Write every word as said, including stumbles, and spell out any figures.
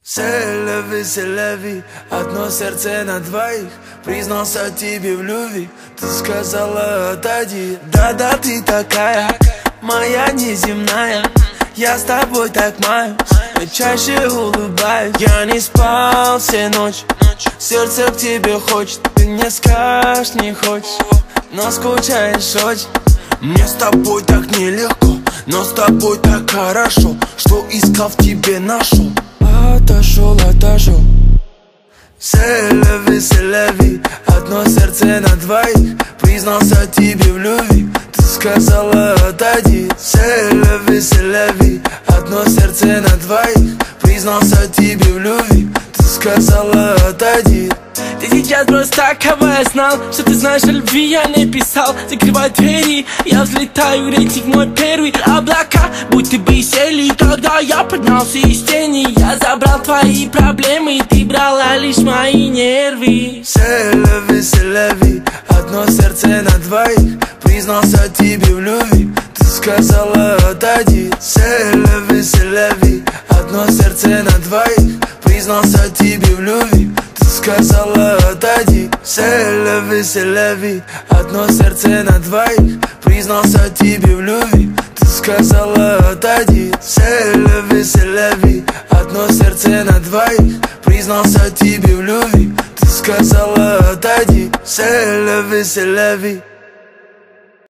Селяви, селяви, одно сердце на двоих. Признался тебе в любви, ты сказала отойди. Да-да, ты такая, моя неземная. Я с тобой так маюсь, но чаще улыбаюсь. Я не спал все ночи, сердце к тебе хочет. Ты мне скажешь, не хочешь, но скучаешь очень. Мне с тобой так нелегко, но с тобой так хорошо, что искал в тебе нашел. Отошел, отошел. Селяви, селяви, одно сердце на двоих. Признался тебе в любви, ты сказала отойди. Селяви, селяви, одно сердце на двоих. Признался тебе в любви, ты сказала отойди. Ты сейчас просто так, кого я знал, что ты знаешь о любви, я не писал. Закрывай двери, я взлетаю, рейтинг мой первый. Облака будто бы сели, когда я поднялся из тени. Я забрал твои проблемы, ты брала лишь мои нервы. Селяви, селяви, одно сердце на двоих. Признался тебе в любви, ты сказала отойди. Селяви, селяви, одно сердце на двоих. Признался тебе в любви, ты сказала отойди. Селяви, селяви, одно сердце на двоих. Признался тебе в любви, ты сказала отойди. Селяви, селяви, одно сердце на двоих. Признался тебе в любви, ты сказала отойди. Селяви, селяви.